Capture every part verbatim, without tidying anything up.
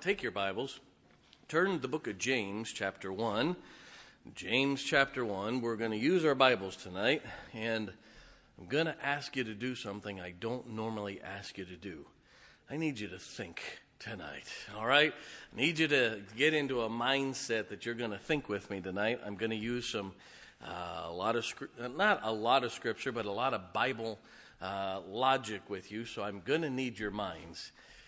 take your Bibles, turn to the book of James, chapter one. James, chapter one. We're going to use our Bibles tonight, and I'm going to ask you to do something I don't normally ask you to do. I need you to think tonight, all right? I need you to get into a mindset that you're going to think with me tonight. I'm going to use some, uh, a lot of, not a lot of scripture, but a lot of Bible uh, logic with you, so I'm going to need your minds.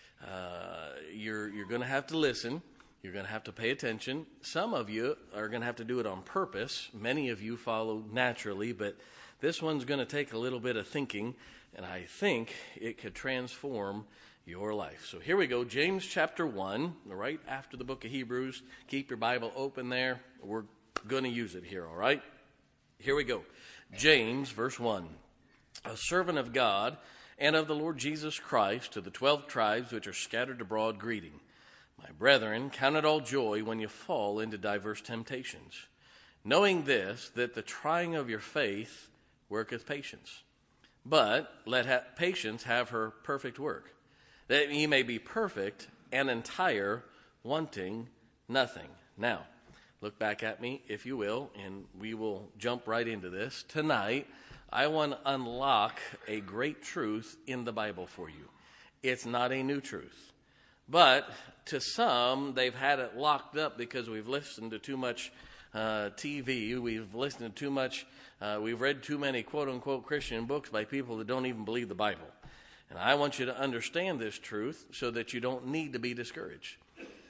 Uh, you're you're going to have to listen. You're going to have to pay attention. Some of you are going to have to do it on purpose. Many of you follow naturally, but this one's going to take a little bit of thinking, and I think it could transform your life. So here we go, James chapter one, right after the book of Hebrews. Keep your Bible open there. We're going to use it here, all right? Here we go. James, verse one. A servant of God and of the Lord Jesus Christ, to the twelve tribes which are scattered abroad, greeting. My brethren, count it all joy when you fall into diverse temptations, knowing this, that the trying of your faith worketh patience. But let ha- patience have her perfect work, that ye may be perfect and entire, wanting nothing. Now, look back at me, if you will, and we will jump right into this. Tonight, I want to unlock a great truth in the Bible for you. It's not a new truth. But to some, they've had it locked up because we've listened to too much uh, T V. We've listened to too much, uh, we've read too many quote-unquote Christian books by people that don't even believe the Bible. And I want you to understand this truth so that you don't need to be discouraged.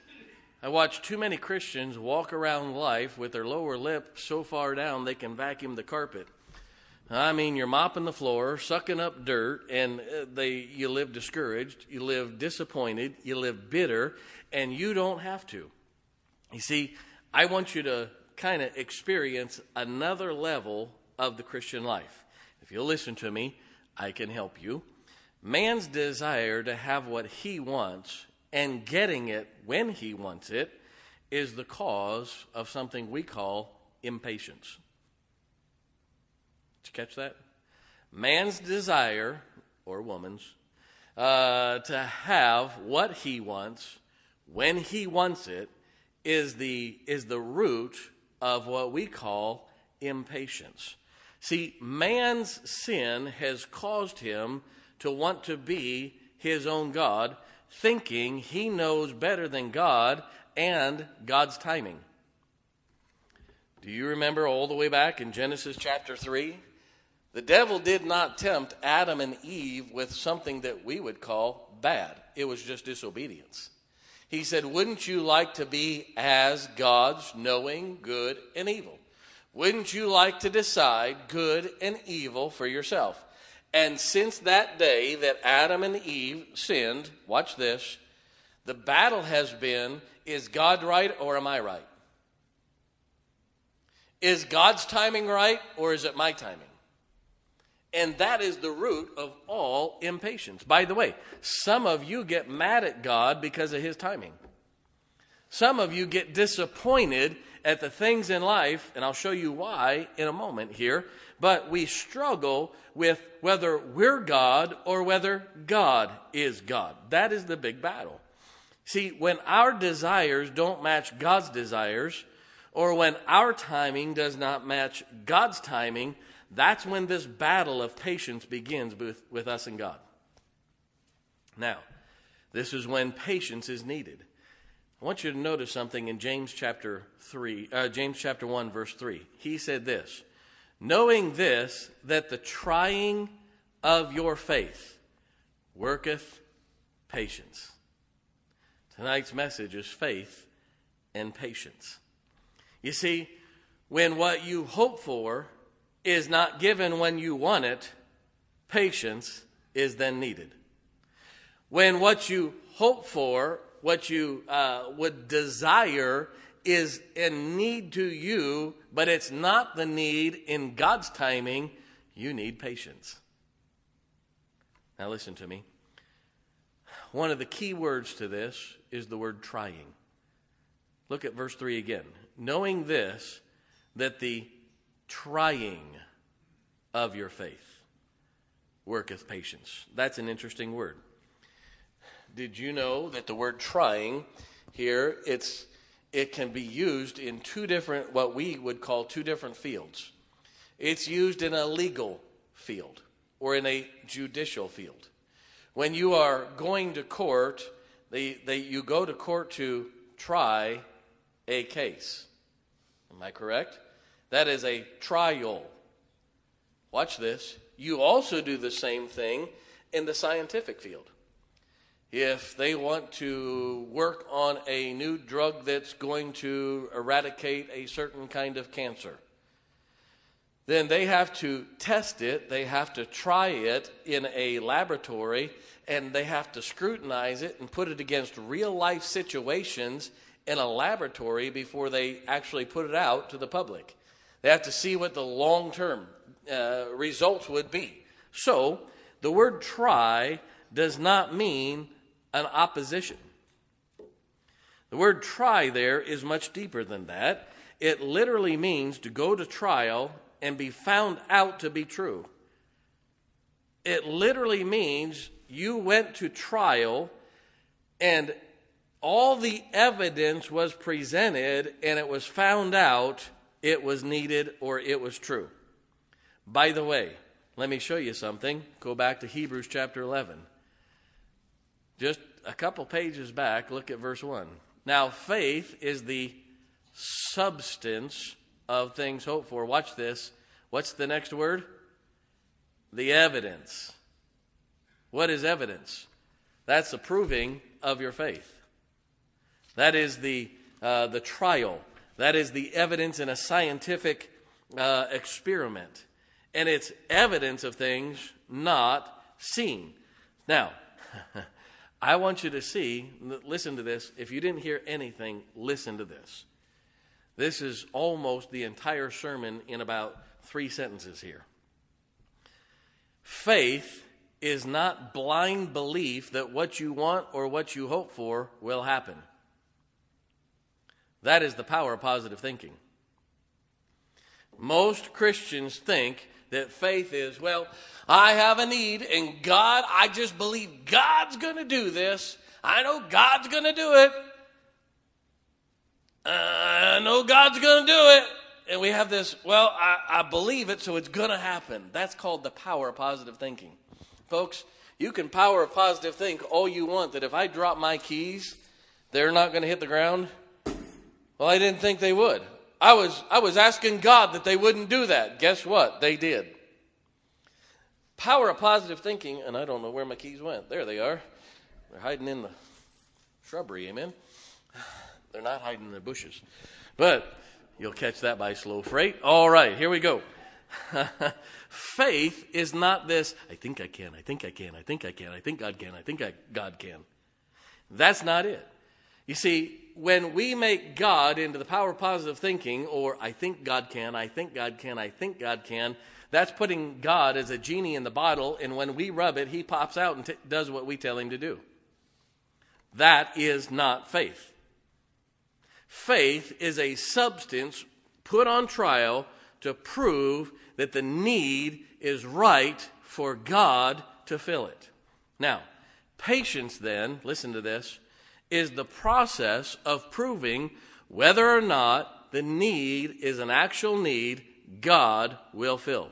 I watch too many Christians walk around life with their lower lip so far down they can vacuum the carpet. I mean, you're mopping the floor, sucking up dirt, and they you live discouraged, you live disappointed, you live bitter, and you don't have to. You see, I want you to kind of experience another level of the Christian life. If you'll listen to me, I can help you. Man's desire to have what he wants and getting it when he wants it is the cause of something we call impatience. Did you catch that? Man's desire, or woman's, uh, to have what he wants when he wants it is the is the root of what we call impatience. See, man's sin has caused him to want to be his own God, thinking he knows better than God and God's timing. Do you remember all the way back in Genesis chapter three? The devil did not tempt Adam and Eve with something that we would call bad. It was just disobedience. He said, wouldn't you like to be as God's, knowing good and evil? Wouldn't you like to decide good and evil for yourself? And since that day that Adam and Eve sinned, watch this, the battle has been, is God right or am I right? Is God's timing right or is it my timing? And that is the root of all impatience. By the way, some of you get mad at God because of his timing. Some of you get disappointed at the things in life, and I'll show you why in a moment here, but we struggle with whether we're God or whether God is God. That is the big battle. See, when our desires don't match God's desires, or when our timing does not match God's timing, that's when this battle of patience begins with, with us and God. Now, this is when patience is needed. I want you to notice something in James chapter three, uh, James chapter one, verse three. He said this, knowing this, that the trying of your faith worketh patience. Tonight's message is faith and patience. You see, when what you hope for is not given when you want it, patience is then needed. When what you hope for, what you uh, would desire is in need to you, but it's not the need in God's timing, you need patience. Now listen to me. One of the key words to this is the word trying. Look at verse three again. Knowing this, that the trying of your faith worketh patience. That's an interesting word. Did you know that the word trying here, it's it can be used in two different, what we would call two different fields. It's used in a legal field or in a judicial field. When you are going to court, they, they, you go to court to try a case. Am I correct? That is a trial. Watch this. You also do the same thing in the scientific field. If they want to work on a new drug that's going to eradicate a certain kind of cancer, then they have to test it, they have to try it in a laboratory, and they have to scrutinize it and put it against real-life situations in a laboratory before they actually put it out to the public. They have to see what the long-term uh, results would be. So, the word try does not mean an opposition. The word try there is much deeper than that. It literally means to go to trial and be found out to be true. It literally means you went to trial and all the evidence was presented and it was found out it was needed or it was true. By the way, let me show you something. Go back to Hebrews chapter eleven. Just a couple pages back, look at verse one. Now, faith is the substance of things hoped for. Watch this. What's the next word? The evidence. What is evidence? That's the proving of your faith. That is the uh, the trial. That is the evidence in a scientific uh, experiment. And it's evidence of things not seen. Now, I want you to see, listen to this. If you didn't hear anything, listen to this. This is almost the entire sermon in about three sentences here. Faith is not blind belief that what you want or what you hope for will happen. That is the power of positive thinking. Most Christians think that faith is, well, I have a need, and God, I just believe God's going to do this. I know God's going to do it. Uh, I know God's going to do it. And we have this, well, I, I believe it, so it's going to happen. That's called the power of positive thinking. Folks, you can power of positive think all you want, that if I drop my keys, they're not going to hit the ground. Well, I didn't think they would. I was I was asking God that they wouldn't do that. Guess what? They did. Power of positive thinking, and I don't know where my keys went. There they are. They're hiding in the shrubbery, amen? They're not hiding in the bushes. But you'll catch that by slow freight. All right, here we go. Faith is not this, I think I can, I think I can, I think I can, I think God can, I think I, God can. That's not it. You see, when we make God into the power of positive thinking, or I think God can, I think God can, I think God can, that's putting God as a genie in the bottle, and when we rub it, he pops out and t- does what we tell him to do. That is not faith. Faith is a substance put on trial to prove that the need is right for God to fill it. Now, patience then, listen to this, is the process of proving whether or not the need is an actual need God will fill.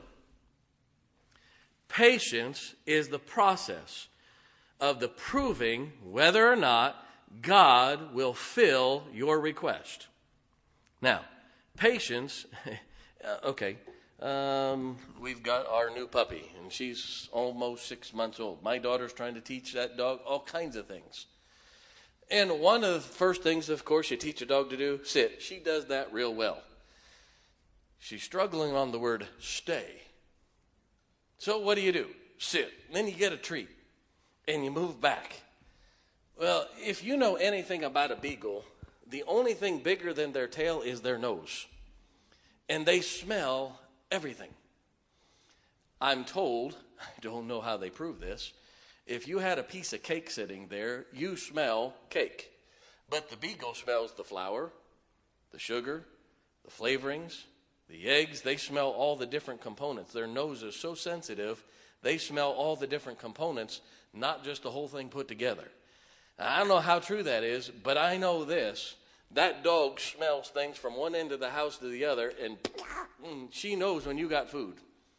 Patience is the process of the proving whether or not God will fill your request. Now, patience, okay, um, we've got our new puppy, and she's almost six months old. My daughter's trying to teach that dog all kinds of things. And one of the first things, of course, you teach a dog to do, sit. She does that real well. She's struggling on the word stay. So what do you do? Sit. And then you get a treat, and you move back. Well, if you know anything about a beagle, the only thing bigger than their tail is their nose. And they smell everything. I'm told, I don't know how they prove this, if you had a piece of cake sitting there, you smell cake. But the beagle smells the flour, the sugar, the flavorings, the eggs. They smell all the different components. Their nose is so sensitive, they smell all the different components, not just the whole thing put together. I don't know how true that is, but I know this. That dog smells things from one end of the house to the other, and she knows when you got food.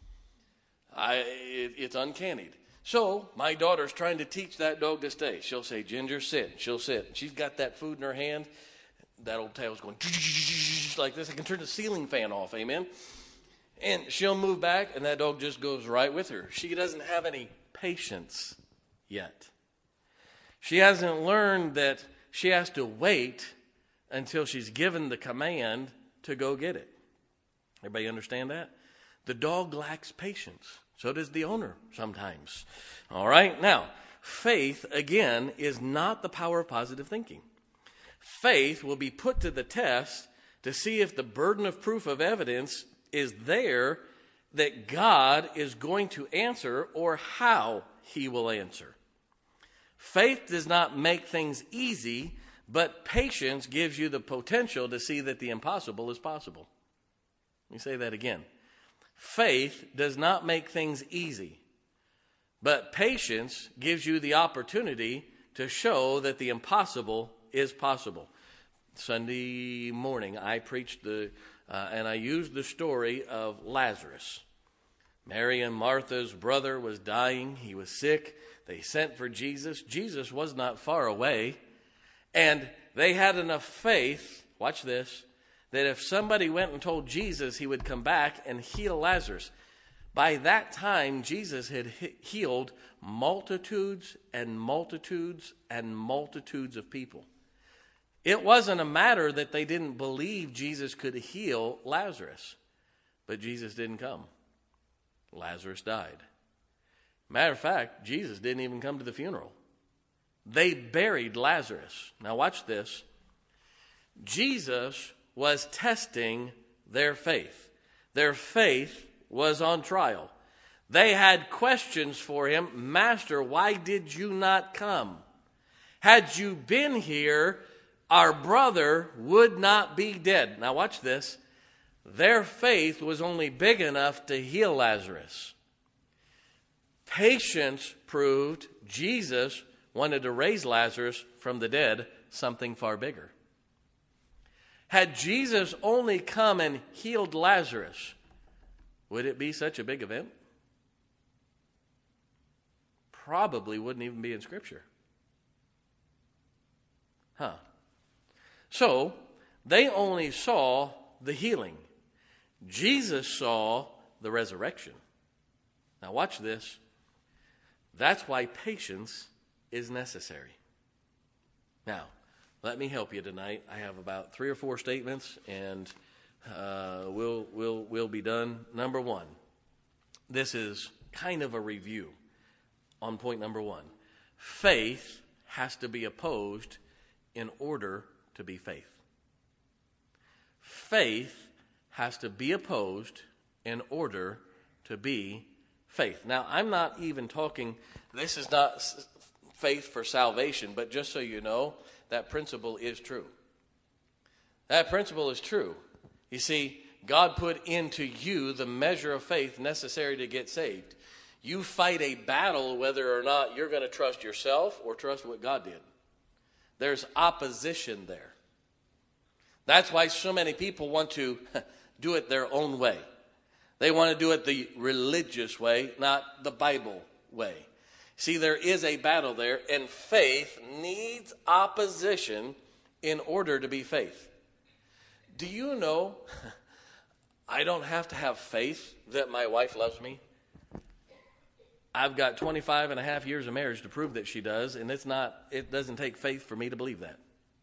I, it, it's uncanny. So my daughter's trying to teach that dog to stay. She'll say, Ginger, sit. She'll sit. She's got that food in her hand. That old tail's going like this. I can turn the ceiling fan off, amen? And she'll move back, and that dog just goes right with her. She doesn't have any patience yet. She hasn't learned that she has to wait until she's given the command to go get it. Everybody understand that? The dog lacks patience. So does the owner sometimes. All right? Now, faith, again, is not the power of positive thinking. Faith will be put to the test to see if the burden of proof of evidence is there that God is going to answer or how he will answer. Faith does not make things easy, but patience gives you the potential to see that the impossible is possible. Let me say that again. Faith does not make things easy, but patience gives you the opportunity to show that the impossible is possible. Sunday morning, I preached the, uh, and I used the story of Lazarus. Mary and Martha's brother was dying. He was sick. They sent for Jesus. Jesus was not far away. And they had enough faith, watch this, that if somebody went and told Jesus, he would come back and heal Lazarus. By that time, Jesus had healed multitudes and multitudes and multitudes of people. It wasn't a matter that they didn't believe Jesus could heal Lazarus, but Jesus didn't come. Lazarus died. Matter of fact, Jesus didn't even come to the funeral. They buried Lazarus. Now watch this. Jesus was testing their faith. Their faith was on trial. They had questions for him. Master, why did you not come? Had you been here, our brother would not be dead. Now watch this. Their faith was only big enough to heal Lazarus. Patience proved Jesus wanted to raise Lazarus from the dead, something far bigger. Had Jesus only come and healed Lazarus, would it be such a big event? Probably wouldn't even be in Scripture. Huh. So, they only saw the healing. Jesus saw the resurrection. Now watch this. That's why patience is necessary. Now, let me help you tonight. I have about three or four statements, and uh, we'll we'll we'll be done. Number one, this is kind of a review on point number one. Faith has to be opposed in order to be faith. Faith has to be opposed in order to be faith. Now, I'm not even talking, this is not faith for salvation, but just so you know, that principle is true. That principle is true. You see, God put into you the measure of faith necessary to get saved. You fight a battle whether or not you're going to trust yourself or trust what God did. There's opposition there. That's why so many people want to do it their own way. They want to do it the religious way, not the Bible way. See, there is a battle there, and faith needs opposition in order to be faith. Do you know, I don't have to have faith that my wife loves me. I've got twenty-five and a half years of marriage to prove that she does, and it's not, it doesn't take faith for me to believe that.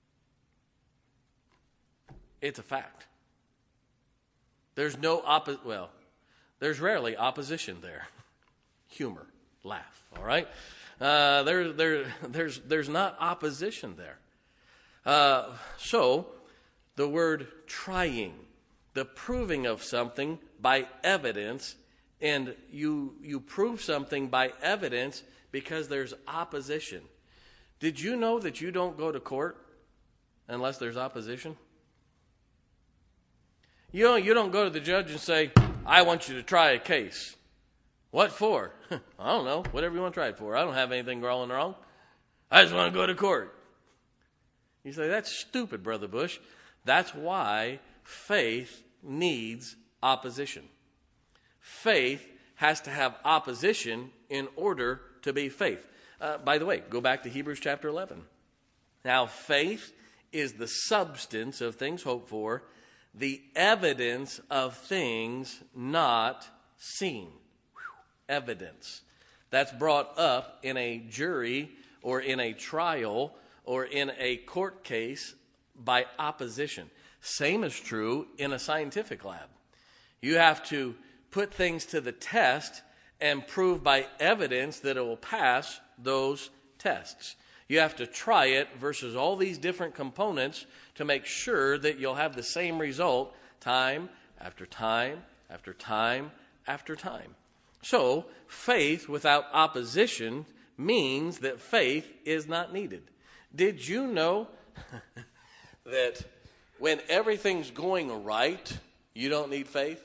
It's a fact. There's no oppo- well, there's rarely opposition there. Humor, laugh, all right? Uh, there, there, there's, there's not opposition there. Uh, so, the word trying, the proving of something by evidence, and you you prove something by evidence because there's opposition. Did you know that you don't go to court unless there's opposition? You know, you don't go to the judge and say, I want you to try a case. What for? I don't know. Whatever you want to try it for. I don't have anything wrong and wrong. I just want to go to court. You say, that's stupid, Brother Bush. That's why faith needs opposition. Faith has to have opposition in order to be faith. Uh, by the way, go back to Hebrews chapter eleven. Now, faith is the substance of things hoped for, the evidence of things not seen. Whew. Evidence. That's brought up in a jury or in a trial or in a court case by opposition. Same is true in a scientific lab. You have to put things to the test and prove by evidence that it will pass those tests. You have to try it versus all these different components to make sure that you'll have the same result time after time after time after time. So, faith without opposition means that faith is not needed. Did you know that when everything's going right, you don't need faith?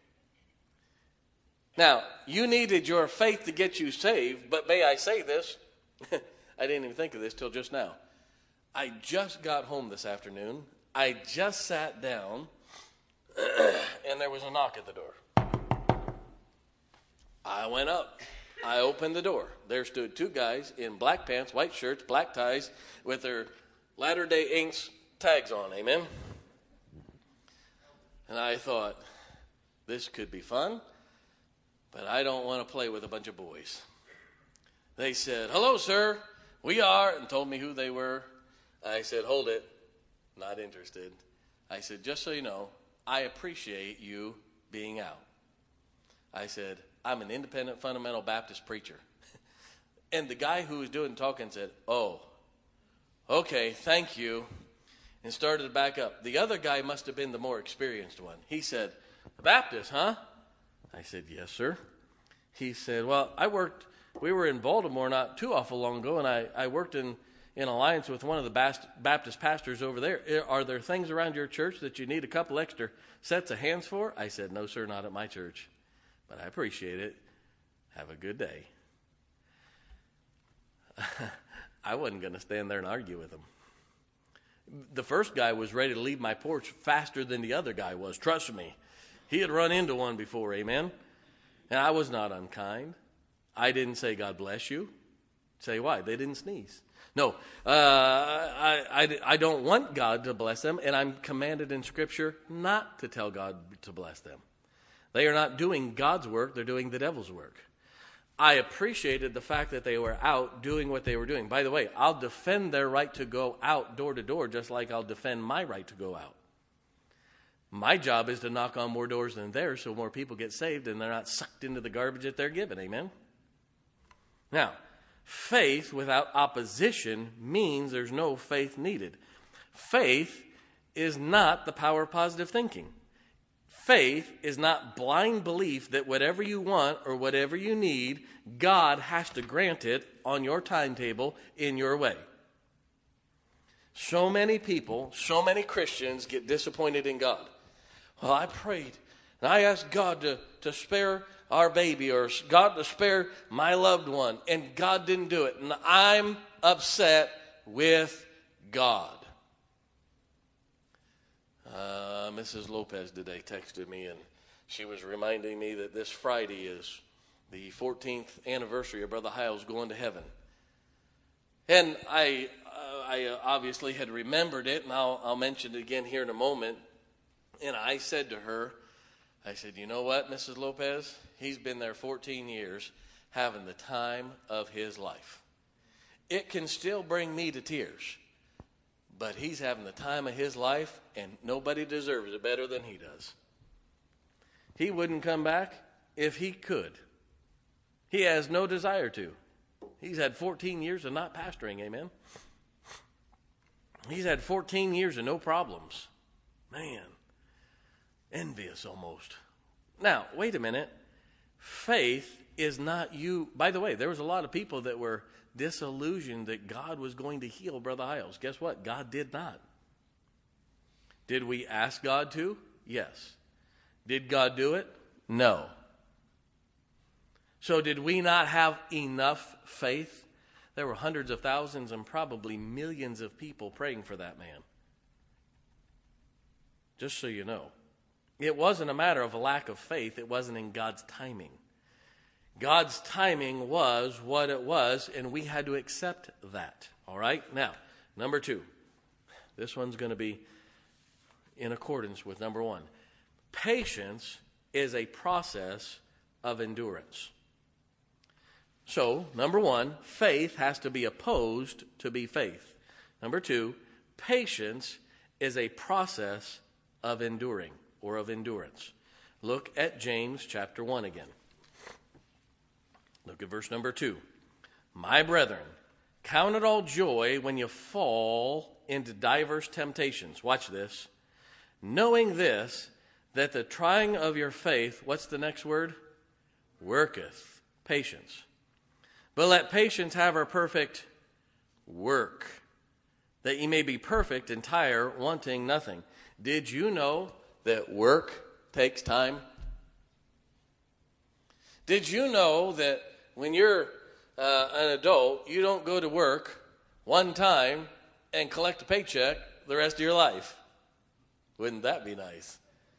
Now, you needed your faith to get you saved, but may I say this? I didn't even think of this till just now. I just got home this afternoon. I just sat down, and there was a knock at the door. I went up. I opened the door. There stood two guys in black pants, white shirts, black ties, with their Latter-day Inks tags on, amen? And I thought, this could be fun, but I don't want to play with a bunch of boys. They said, hello, sir, we are, and told me who they were. I said, hold it, not interested. I said, just so you know, I appreciate you being out. I said, I'm an independent fundamental Baptist preacher. And the guy who was doing talking said, oh, okay, thank you, and started to back up. The other guy must have been the more experienced one. He said, Baptist, huh? I said, yes, sir. He said, well, I worked, we were in Baltimore not too awful long ago, and I, I worked in, in alliance with one of the Baptist pastors over there. Are there things around your church that you need a couple extra sets of hands for? I said, no, sir, not at my church. But I appreciate it. Have a good day. I wasn't going to stand there and argue with him. The first guy was ready to leave my porch faster than the other guy was. Trust me. He had run into one before, amen? And I was not unkind. I didn't say, God bless you. Say why? They didn't sneeze. No, uh, I, I, I don't want God to bless them, and I'm commanded in Scripture not to tell God to bless them. They are not doing God's work, they're doing the devil's work. I appreciated the fact that they were out doing what they were doing. By the way, I'll defend their right to go out door to door just like I'll defend my right to go out. My job is to knock on more doors than theirs so more people get saved and they're not sucked into the garbage that they're given. Amen? Now, faith without opposition means there's no faith needed. Faith is not the power of positive thinking. Faith is not blind belief that whatever you want or whatever you need, God has to grant it on your timetable in your way. So many people, so many Christians get disappointed in God. Well, I prayed and I asked God to, to spare our baby or God to spare my loved one, and God didn't do it. And I'm upset with God. Uh, Missus Lopez today texted me, and she was reminding me that this Friday is the fourteenth anniversary of Brother Hiles going to heaven. And I uh, I obviously had remembered it, and I'll, I'll mention it again here in a moment. And I said to her, I said, you know what, Missus Lopez? He's been there fourteen years having the time of his life. It can still bring me to tears. But he's having the time of his life, and nobody deserves it better than he does. He wouldn't come back if he could. He has no desire to. He's had fourteen years of not pastoring, amen? He's had fourteen years of no problems. Man, envious almost. Now, wait a minute. Faith is not you. By the way, there was a lot of people that were disillusioned that God was going to heal Brother Hiles. Guess what? God did not. Did we ask God to? Yes. Did God do it? No. So did we not have enough faith There were hundreds of thousands and probably millions of people praying for that man. Just so you know. It wasn't a matter of a lack of faith. It wasn't in God's timing. God's timing was what it was, and we had to accept that. All right? Now, number two. This one's going to be in accordance with number one. Patience is a process of endurance. So, number one, faith has to be opposed to be faith. Number two, patience is a process of enduring or of endurance. Look at James chapter one again. Look at verse number two. My brethren, count it all joy when you fall into diverse temptations. Watch this. Knowing this, that the trying of your faith, what's the next word? Worketh patience. But let patience have her perfect work, that ye may be perfect, entire, wanting nothing. Did you know that work takes time? Did you know that when you're uh, an adult, you don't go to work one time and collect a paycheck the rest of your life? Wouldn't that be nice?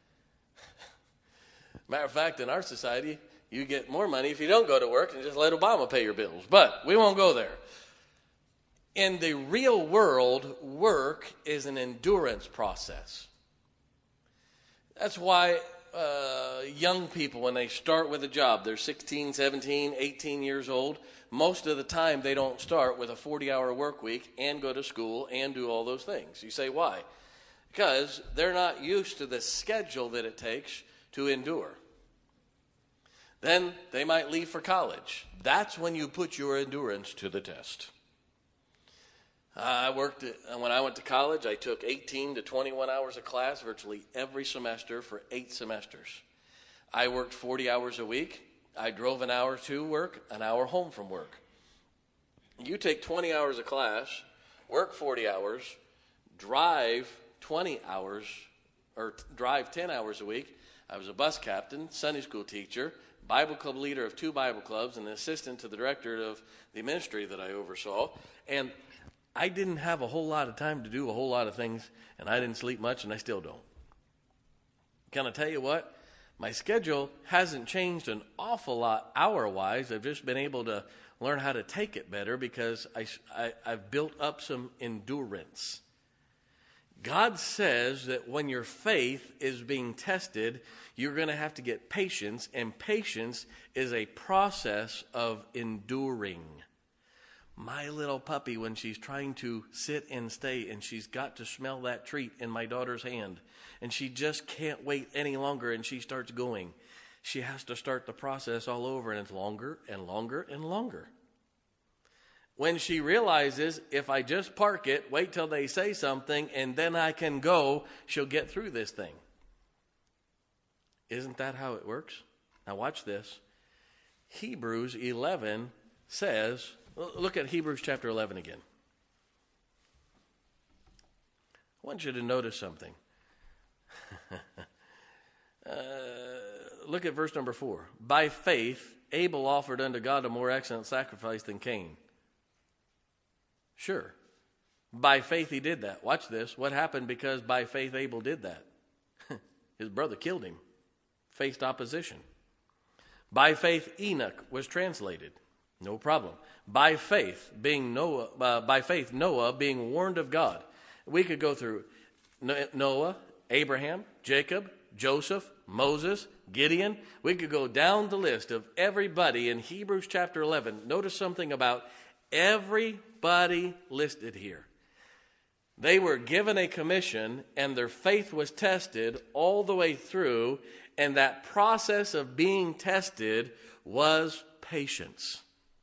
Matter of fact, in our society, you get more money if you don't go to work and just let Obama pay your bills. But we won't go there. In the real world, work is an endurance process. That's why uh, young people, when they start with a job, they're sixteen, seventeen, eighteen years old. Most of the time, they don't start with a forty-hour work week and go to school and do all those things. You say, why? Because they're not used to the schedule that it takes to endure. Then they might leave for college. That's when you put your endurance to the test. Uh, I worked at, when I went to college, I took eighteen to twenty-one hours of class virtually every semester for eight semesters. I worked forty hours a week. I drove an hour to work, an hour home from work. You take twenty hours of class, work forty hours, drive twenty hours, or t- drive ten hours a week. I was a bus captain, Sunday school teacher, Bible club leader of two Bible clubs, and an assistant to the director of the ministry that I oversaw. And I didn't have a whole lot of time to do a whole lot of things, and I didn't sleep much, and I still don't. Can I tell you what? My schedule hasn't changed an awful lot hour-wise. I've just been able to learn how to take it better because I, I, I've built up some endurance. God says that when your faith is being tested, you're going to have to get patience, and patience is a process of enduring. My little puppy, when she's trying to sit and stay, and she's got to smell that treat in my daughter's hand, and she just can't wait any longer, and she starts going, she has to start the process all over, and it's longer and longer and longer. When she realizes, if I just park it, wait till they say something, and then I can go, she'll get through this thing. Isn't that how it works? Now watch this. Hebrews eleven says, look at Hebrews chapter eleven again. I want you to notice something. uh, look at verse number four. By faith, Abel offered unto God a more excellent sacrifice than Cain. Sure. By faith he did that. Watch this. What happened because by faith Abel did that? His brother killed him. Faced opposition. By faith Enoch was translated. No problem. By faith, being Noah, uh, by faith Noah being warned of God. We could go through Noah, Abraham, Jacob, Joseph, Moses, Gideon. We could go down the list of everybody in Hebrews chapter eleven. Notice something about everybody listed here. They were given a commission, and their faith was tested all the way through, and that process of being tested was patience.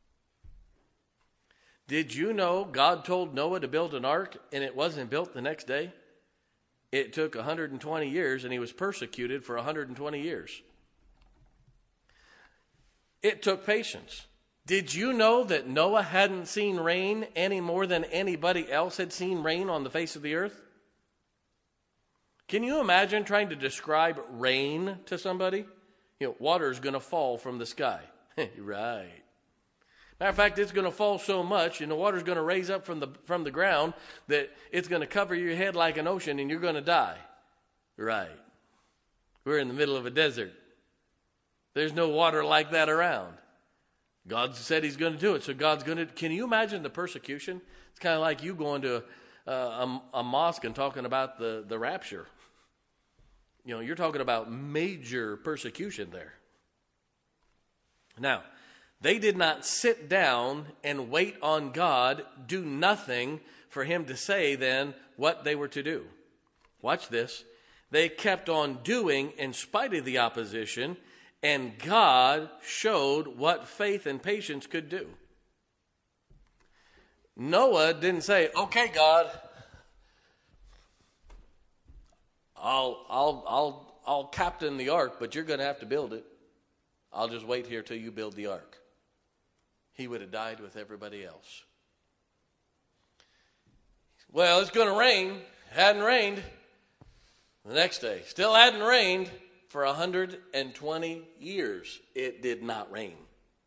Did you know God told Noah to build an ark, and it wasn't built the next day? It took one hundred twenty years, and he was persecuted for one hundred twenty years. It took patience. Did you know that Noah hadn't seen rain any more than anybody else had seen rain on the face of the earth? Can you imagine trying to describe rain to somebody? You know, water is going to fall from the sky. Right. Matter Matter of fact, it's going to fall so much and the water's going to raise up from the, from the ground that it's going to cover your head like an ocean and you're going to die. Right. We're in the middle of a desert. There's no water like that around. God said he's going to do it, so God's going to... Can you imagine the persecution? It's kind of like you going to a, a, a mosque and talking about the, the rapture. You know, you're talking about major persecution there. Now, they did not sit down and wait on God, do nothing for him to say then what they were to do. Watch this. They kept on doing in spite of the opposition, and God showed what faith and patience could do. Noah didn't say, okay, God, I'll, I'll, I'll, I'll captain the ark, but you're going to have to build it. I'll just wait here till you build the ark. He would have died with everybody else. Well, it's going to rain. It hadn't rained. The next day, still hadn't rained for one hundred twenty years. It did not rain.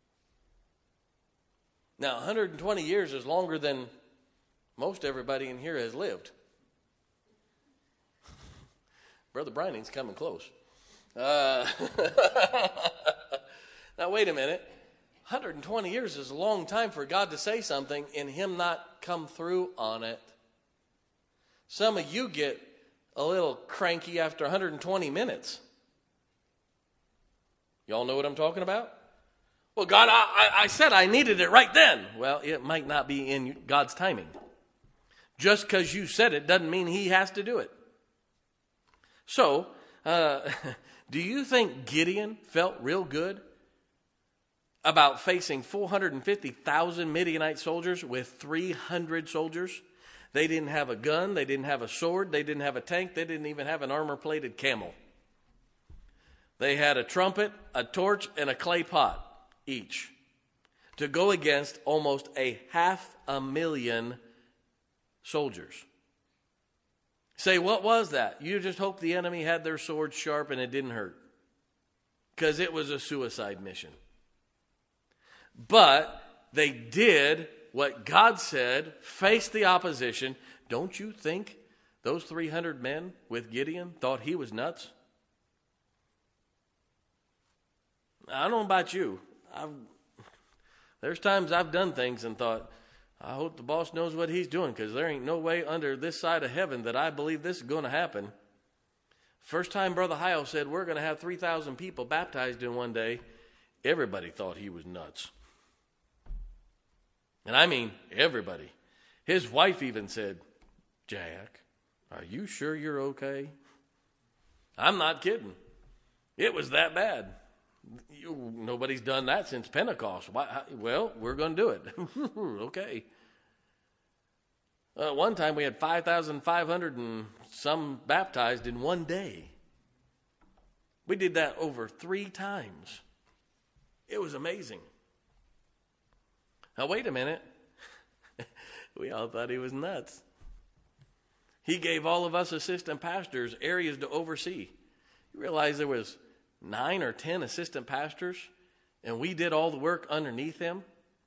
Now, one hundred twenty years is longer than most everybody in here has lived. Brother Brining's coming close. Uh, now, wait a minute. one hundred twenty years is a long time for God to say something and him not come through on it. Some of you get a little cranky after one hundred twenty minutes. Y'all know what I'm talking about? Well, God, I, I said I needed it right then. Well, it might not be in God's timing. Just because you said it doesn't mean he has to do it. So, uh, do you think Gideon felt real good about facing four hundred fifty thousand Midianite soldiers with three hundred soldiers? They didn't have a gun. They didn't have a sword. They didn't have a tank. They didn't even have an armor-plated camel. They had a trumpet, a torch, and a clay pot each to go against almost a half a million soldiers. Say, what was that? You just hope the enemy had their swords sharp and it didn't hurt, because it was a suicide mission. But they did what God said, faced the opposition. Don't you think those three hundred men with Gideon thought he was nuts? I don't know about you. I've, there's times I've done things and thought, I hope the boss knows what he's doing, because there ain't no way under this side of heaven that I believe this is going to happen. First time Brother Hyle said we're going to have three thousand people baptized in one day, everybody thought he was nuts. And I mean everybody. His wife even said, Jack, are you sure you're okay? I'm not kidding. It was that bad. You, nobody's done that since Pentecost. Why, how, well, we're going to do it. Okay. Uh, one time we had five thousand five hundred and some baptized in one day. We did that over three times. It was amazing. Now, wait a minute. We all thought he was nuts. He gave all of us assistant pastors areas to oversee. You realize there was nine or ten assistant pastors, and we did all the work underneath him?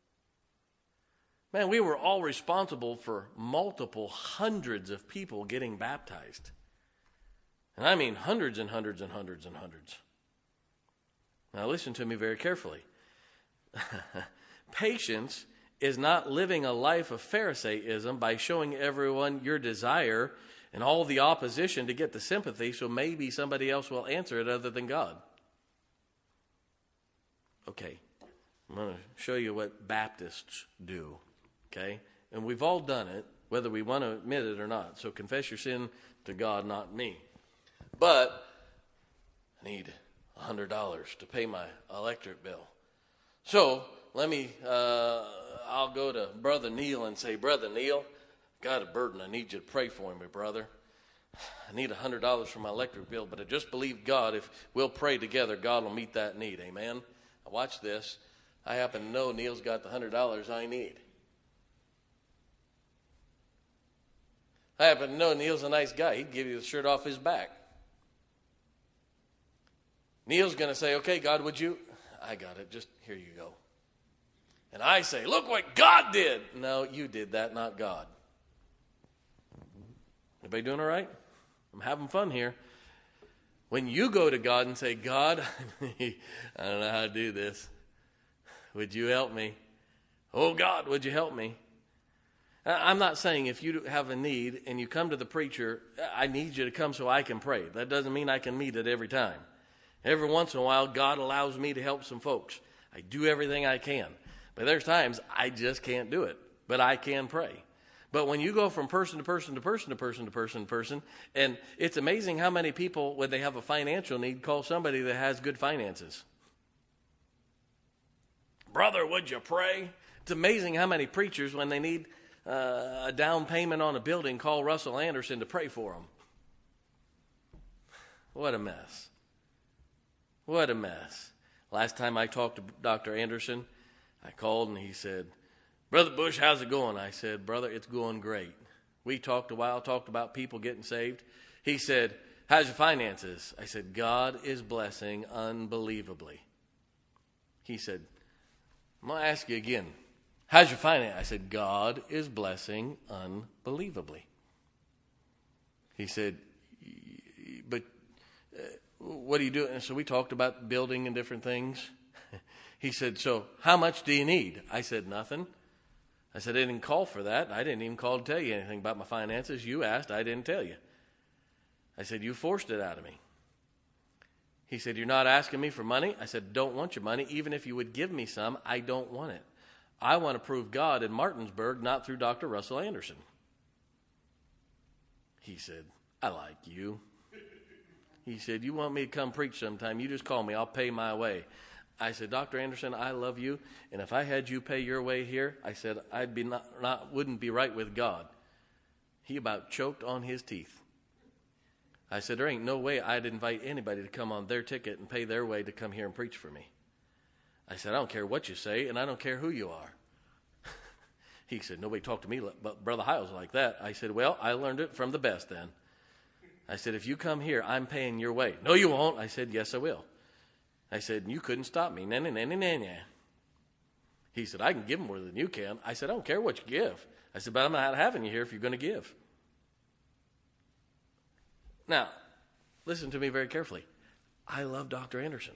Man, we were all responsible for multiple hundreds of people getting baptized. And I mean hundreds and hundreds and hundreds and hundreds. Now listen to me very carefully. Patience is not living a life of Pharisaism by showing everyone your desire and all the opposition to get the sympathy, so maybe somebody else will answer it other than God. Okay, I'm going to show you what Baptists do, okay? And we've all done it, whether we want to admit it or not. So confess your sin to God, not me. But I need one hundred dollars to pay my electric bill. So let me, uh, I'll go to Brother Neil and say, Brother Neil, got a burden. I need you to pray for me, brother. I need one hundred dollars for my electric bill, but I just believe God, if we'll pray together, God will meet that need. Amen? Watch this. I happen to know Neil's got the one hundred dollars I need. I happen to know Neil's a nice guy. He'd give you the shirt off his back. Neil's going to say, okay, God, would you? I got it. Just here you go. And I say, look what God did. No, you did that, not God. Everybody doing all right? I'm having fun here. When you go to God and say, God, I don't know how to do this. Would you help me? Oh, God, would you help me? I'm not saying if you have a need and you come to the preacher, I need you to come so I can pray. That doesn't mean I can meet it every time. Every once in a while, God allows me to help some folks. I do everything I can. But there's times I just can't do it. But I can pray. But when you go from person to person to person to person to person to person, and it's amazing how many people, when they have a financial need, call somebody that has good finances. Brother, would you pray? It's amazing how many preachers, when they need uh, a down payment on a building, call Russell Anderson to pray for them. What a mess. What a mess. Last time I talked to Doctor Anderson, I called and he said, Brother Bush, how's it going? I said, brother, it's going great. We talked a while, talked about people getting saved. He said, how's your finances? I said, God is blessing unbelievably. He said, I'm going to ask you again, how's your finances? I said, God is blessing unbelievably. He said, but uh, what are you doing? And so we talked about building and different things. He said, so how much do you need? I said, nothing. I said, I didn't call for that. I didn't even call to tell you anything about my finances. You asked, I didn't tell you. I said, you forced it out of me. He said, you're not asking me for money? I said, don't want your money. Even if you would give me some, I don't want it. I want to prove God in Martinsburg, not through Doctor Russell Anderson. He said, I like you. He said, you want me to come preach sometime, you just call me. I'll pay my way. I said, Doctor Anderson, I love you, and if I had you pay your way here, I said, I'd be not, not wouldn't be right with God. He about choked on his teeth. I said, there ain't no way I'd invite anybody to come on their ticket and pay their way to come here and preach for me. I said, I don't care what you say, and I don't care who you are. He said, nobody talked to me but Brother Hiles like that. I said, well, I learned it from the best then. I said, if you come here, I'm paying your way. No, you won't. I said, yes, I will. I said, you couldn't stop me. Nah, nah, nah, nah, nah, nah. He said, I can give more than you can. I said, I don't care what you give. I said, but I'm not having you here if you're going to give. Now, listen to me very carefully. I love Doctor Anderson.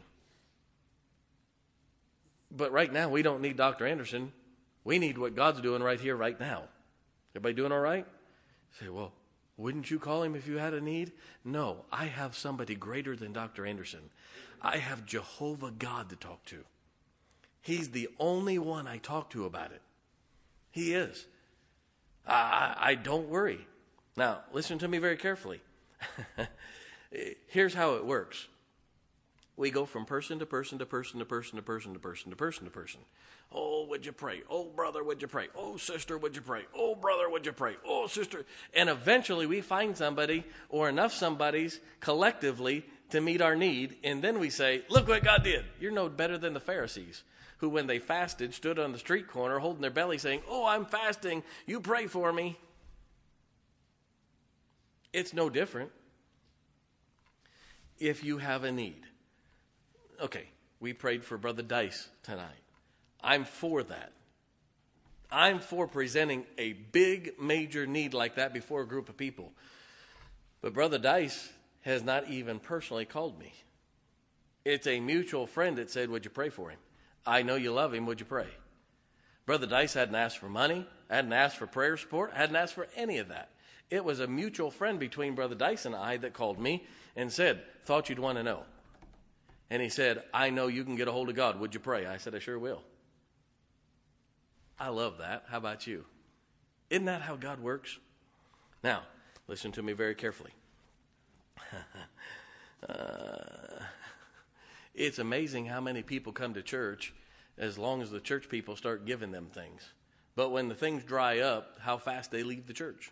But right now, we don't need Doctor Anderson. We need what God's doing right here, right now. Everybody doing all right? You say, well, wouldn't you call him if you had a need? No, I have somebody greater than Doctor Anderson. I have Jehovah God to talk to. He's the only one I talk to about it. He is. I, I don't worry. Now, listen to me very carefully. Here's how it works. We go from person to person to person to person to person to person to person to person. Oh, would you pray? Oh, brother, would you pray? Oh, sister, would you pray? Oh, brother, would you pray? Oh, sister. And eventually we find somebody or enough somebodies collectively to meet our need. And then we say, look what God did. You're no better than the Pharisees who, when they fasted, stood on the street corner holding their belly saying, oh, I'm fasting. You pray for me. It's no different if you have a need. Okay, we prayed for Brother Dice tonight. I'm for that. I'm for presenting a big, major need like that before a group of people. But Brother Dice has not even personally called me. It's a mutual friend that said, would you pray for him? I know you love him, would you pray? Brother Dice hadn't asked for money, hadn't asked for prayer support, hadn't asked for any of that. It was a mutual friend between Brother Dice and I that called me and said, thought you'd want to know. And he said, I know you can get a hold of God. Would you pray? I said, I sure will. I love that. How about you? Isn't that how God works? Now, listen to me very carefully. uh, it's amazing how many people come to church as long as the church people start giving them things. But when the things dry up, how fast they leave the church.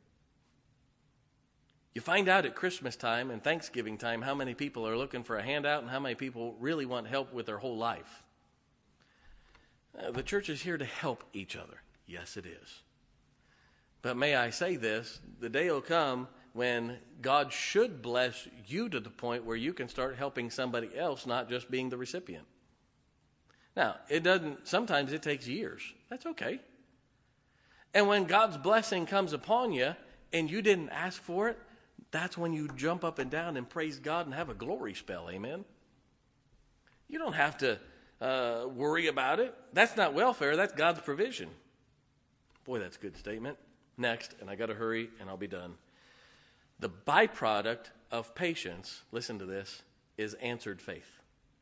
You find out at Christmas time and Thanksgiving time how many people are looking for a handout and how many people really want help with their whole life. Uh, the church is here to help each other. Yes, it is. But may I say this, the day will come when God should bless you to the point where you can start helping somebody else, not just being the recipient. Now, it doesn't, sometimes it takes years. That's okay. And when God's blessing comes upon you and you didn't ask for it, that's when you jump up and down and praise God and have a glory spell. Amen. You don't have to uh, worry about it. That's not welfare. That's God's provision. Boy, that's a good statement. Next, and I got to hurry and I'll be done. The byproduct of patience, listen to this, is answered faith.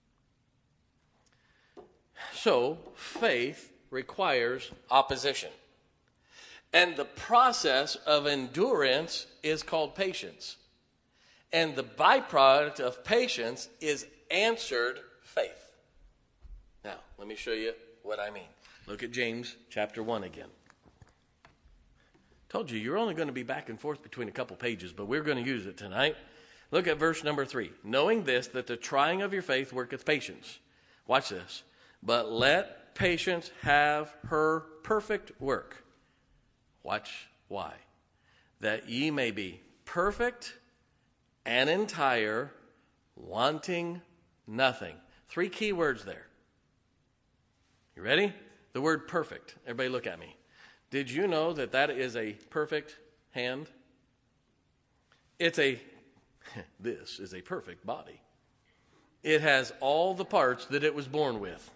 So, faith requires opposition. And the process of endurance is called patience. And the byproduct of patience is answered faith. Now, let me show you what I mean. Look at James chapter one again. Told you, you're only going to be back and forth between a couple pages, but we're going to use it tonight. Look at verse number three. Knowing this, that the trying of your faith worketh patience. Watch this. But let patience have her perfect work. Watch why. That ye may be perfect and entire, wanting nothing. Three key words there. You ready? The word perfect. Everybody look at me. Did you know that that is a perfect hand? It's a, this is a perfect body. It has all the parts that it was born with.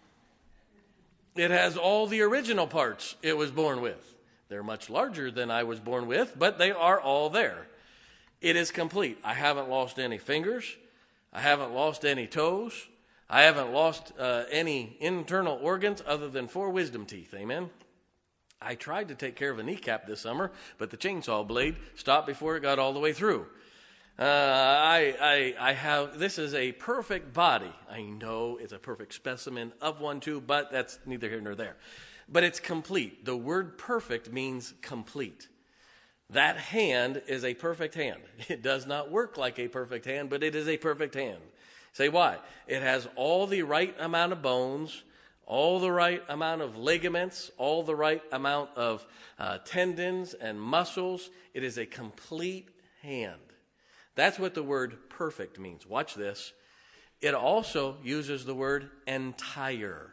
It has all the original parts it was born with. They're much larger than I was born with, but they are all there. It is complete. I haven't lost any fingers. I haven't lost any toes. I haven't lost uh, any internal organs other than four wisdom teeth. Amen. I tried to take care of a kneecap this summer, but the chainsaw blade stopped before it got all the way through. Uh, I, I, I have, this is a perfect body. I know it's a perfect specimen of one too, but that's neither here nor there. But it's complete. The word perfect means complete. That hand is a perfect hand. It does not work like a perfect hand, but it is a perfect hand. Say why? It has all the right amount of bones, all the right amount of ligaments, all the right amount of uh, tendons and muscles. It is a complete hand. That's what the word perfect means. Watch this. It also uses the word entire.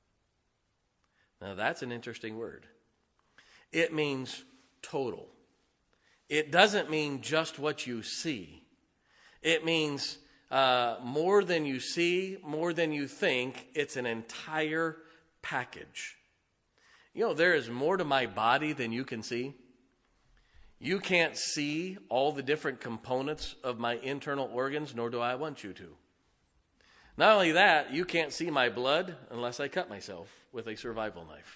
Now that's an interesting word. It means total. It doesn't mean just what you see. It means uh, more than you see, more than you think. It's an entire package. You know, there is more to my body than you can see. You can't see all the different components of my internal organs, nor do I want you to. Not only that, you can't see my blood unless I cut myself with a survival knife.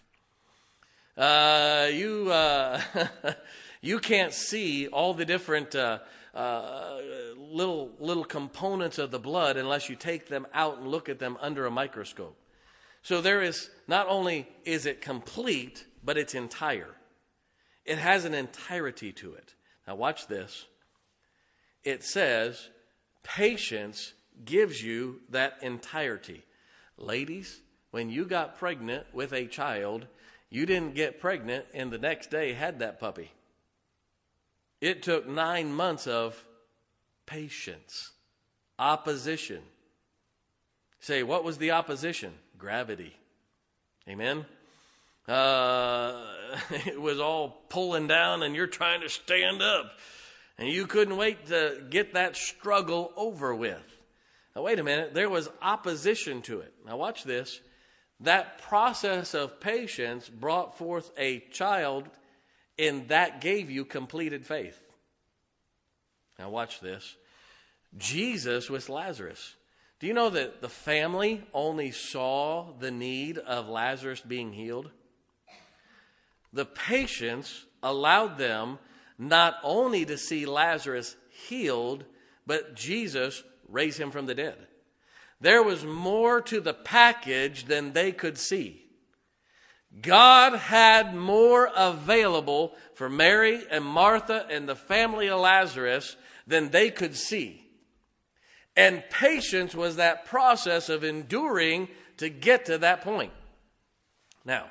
Uh, you uh, you can't see all the different uh, uh, little little components of the blood unless you take them out and look at them under a microscope. So there is, not only is it complete, but it's entire. It has an entirety to it. Now watch this. It says, patience gives you that entirety. Ladies, when you got pregnant with a child, you didn't get pregnant and the next day had that puppy. It took nine months of patience, opposition. Say, what was the opposition? Gravity. Amen? Uh, it was all pulling down and you're trying to stand up. And you couldn't wait to get that struggle over with. Now, wait a minute. There was opposition to it. Now, watch this. That process of patience brought forth a child, and that gave you completed faith. Now, watch this. Jesus with Lazarus. Do you know that the family only saw the need of Lazarus being healed? The patience allowed them not only to see Lazarus healed, but Jesus raise him from the dead. There was more to the package than they could see. God had more available for Mary and Martha and the family of Lazarus than they could see. And patience was that process of enduring to get to that point. Now,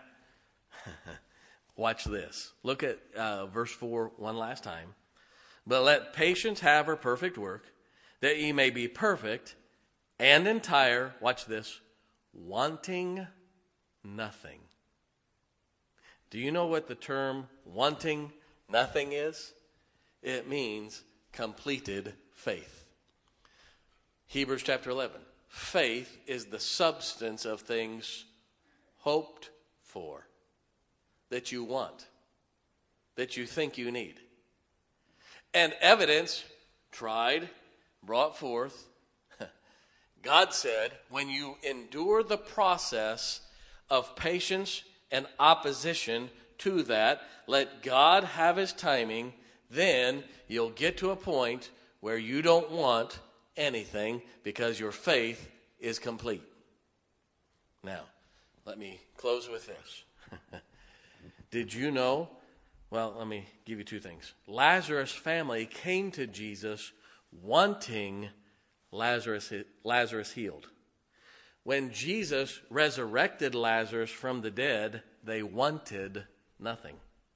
watch this. Look at uh, verse four one last time. But let patience have her perfect work, that ye may be perfect and entire, watch this, wanting nothing. Do you know what the term wanting nothing is? It means completed faith. Hebrews chapter eleven. Faith is the substance of things hoped for, that you want, that you think you need. And evidence tried, brought forth. God said, when you endure the process of patience and opposition to that, let God have his timing, then you'll get to a point where you don't want anything because your faith is complete. Now, let me close with this. Did you know? Well, let me give you two things. Lazarus' family came to Jesus wanting Lazarus, Lazarus healed. When Jesus resurrected Lazarus from the dead, they wanted nothing.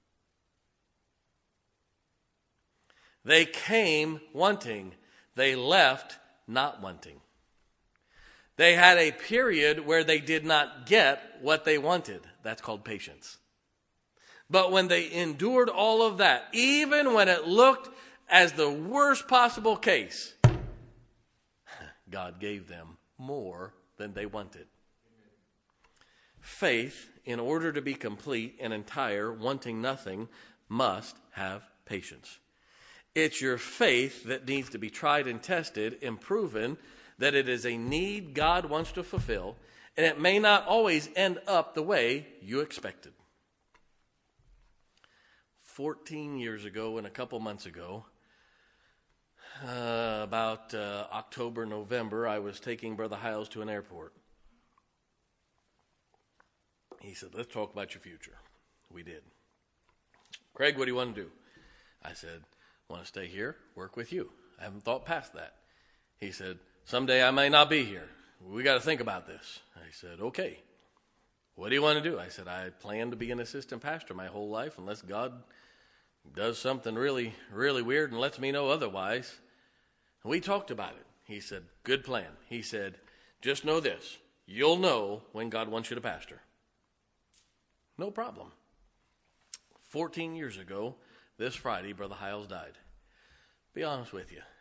They came wanting. They left not wanting. They had a period where they did not get what they wanted. That's called patience. But when they endured all of that, even when it looked as the worst possible case, God gave them more than they wanted. Faith, in order to be complete and entire, wanting nothing, must have patience. It's your faith that needs to be tried and tested and proven that it is a need God wants to fulfill, and it may not always end up the way you expected. Fourteen years ago and a couple months ago, uh, about uh, October, November, I was taking Brother Hiles to an airport. He said, let's talk about your future. We did. Craig, what do you want to do? I said, I want to stay here, work with you. I haven't thought past that. He said, someday I may not be here. We got to think about this. I said, okay. What do you want to do? I said, I plan to be an assistant pastor my whole life unless God does something really, really weird and lets me know otherwise. And we talked about it. He said, good plan. He said, just know this. You'll know when God wants you to pastor. No problem. Fourteen years ago, this Friday, Brother Hiles died. Be honest with you.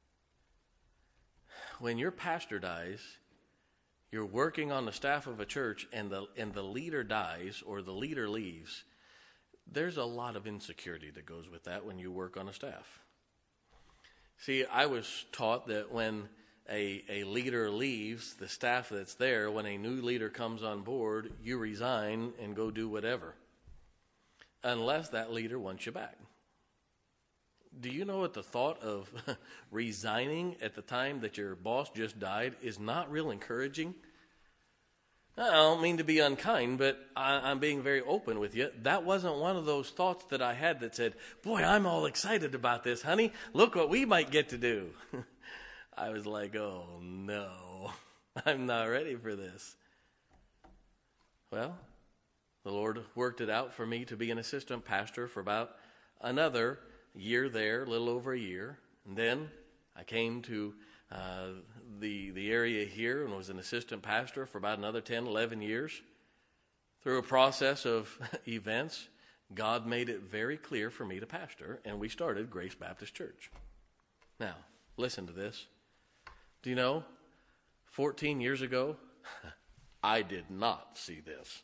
When your pastor dies, you're working on the staff of a church and the and the leader dies or the leader leaves, there's a lot of insecurity that goes with that when you work on a staff. See, I was taught that when a, a leader leaves, the staff that's there, when a new leader comes on board, you resign and go do whatever. Unless that leader wants you back. Do you know what the thought of resigning at the time that your boss just died is not real encouraging? I don't mean to be unkind, but I, I'm being very open with you. That wasn't one of those thoughts that I had that said, boy, I'm all excited about this, honey. Look what we might get to do. I was like, oh, no, I'm not ready for this. Well, the Lord worked it out for me to be an assistant pastor for about another year there, a little over a year. And then I came to uh, the the area here and was an assistant pastor for about another ten, eleven years. Through a process of events, God made it very clear for me to pastor, and we started Grace Baptist Church. Now, listen to this. Do you know, fourteen years ago, I did not see this.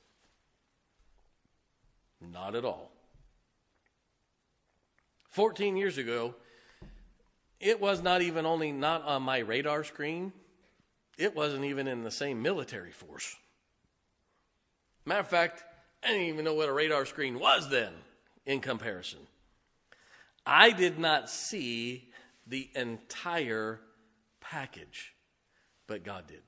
Not at all. fourteen years ago, it was not even only not on my radar screen, it wasn't even in the same military force. Matter of fact, I didn't even know what a radar screen was then in comparison. I did not see the entire package, but God did.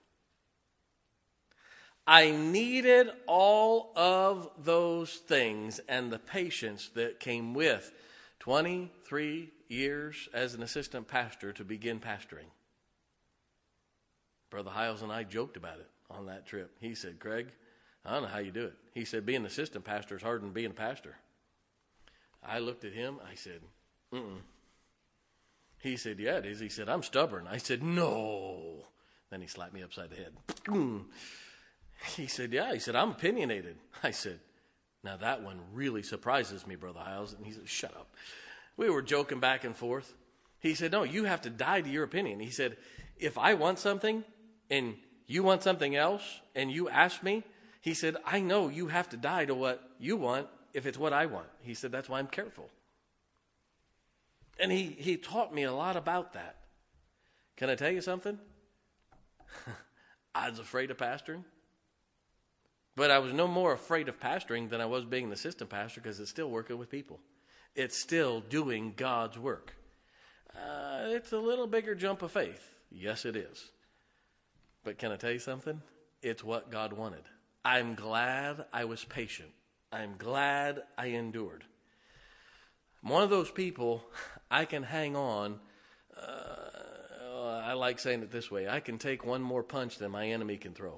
I needed all of those things and the patience that came with twenty-three years as an assistant pastor to begin pastoring. Brother Hiles and I joked about it on that trip. He said, Craig, I don't know how you do it. He said, being an assistant pastor is harder than being a pastor. I looked at him. I said, mm-mm. He said, yeah, it is. He said, I'm stubborn. I said, no. Then he slapped me upside the head. He said, yeah. He said, I'm opinionated. I said, now that one really surprises me, Brother Hiles. And he said, shut up. We were joking back and forth. He said, no, you have to die to your opinion. He said, if I want something and you want something else and you ask me, he said, I know you have to die to what you want if it's what I want. He said, that's why I'm careful. And he, he taught me a lot about that. Can I tell you something? I was afraid of pastoring. But I was no more afraid of pastoring than I was being an assistant pastor, because it's still working with people. It's still doing God's work. Uh, it's a little bigger jump of faith. Yes, it is. But can I tell you something? It's what God wanted. I'm glad I was patient. I'm glad I endured. I'm one of those people, I can hang on. Uh, I like saying it this way. I can take one more punch than my enemy can throw.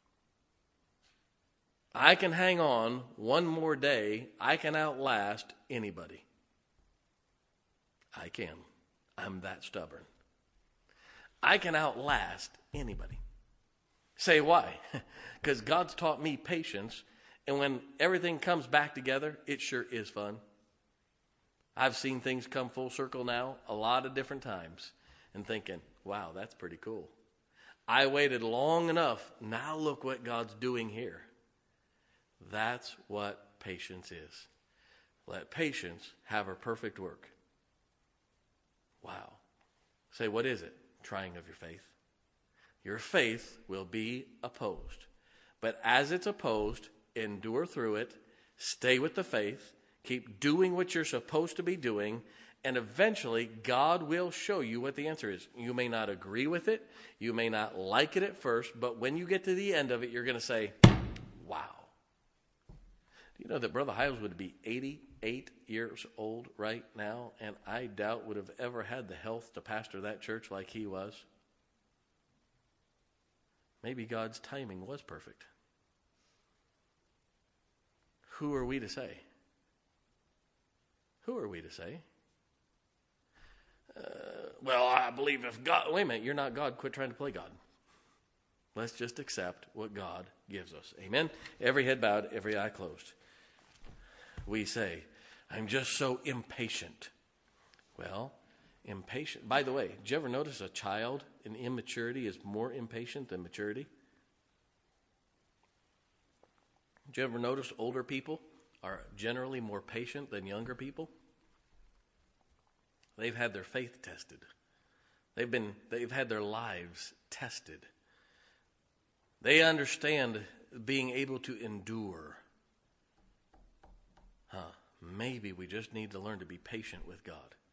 I can hang on one more day. I can outlast anybody. I can. I'm that stubborn. I can outlast anybody. Say why? Because God's taught me patience, and when everything comes back together, it sure is fun. I've seen things come full circle now a lot of different times and thinking, wow, that's pretty cool. I waited long enough. Now look what God's doing here. That's what patience is. Let patience have her perfect work. Wow. Say, what is it? Trying of your faith. Your faith will be opposed. But as it's opposed, endure through it. Stay with the faith. Keep doing what you're supposed to be doing. And eventually, God will show you what the answer is. You may not agree with it. You may not like it at first. But when you get to the end of it, you're going to say, wow. Do you know that Brother Hiles would be eighty-eight years old right now, and I doubt would have ever had the health to pastor that church like he was? Maybe God's timing was perfect. Who are we to say? Who are we to say? Uh, well, I believe if God... Wait a minute, you're not God. Quit trying to play God. Let's just accept what God gives us. Amen? Every head bowed, every eye closed. We say, I'm just so impatient. Well, impatient. By the way, did you ever notice a child in immaturity is more impatient than maturity? Did you ever notice older people are generally more patient than younger people? They've had their faith tested. They've been, they've had their lives tested. They understand being able to endure. Huh. Maybe we just need to learn to be patient with God.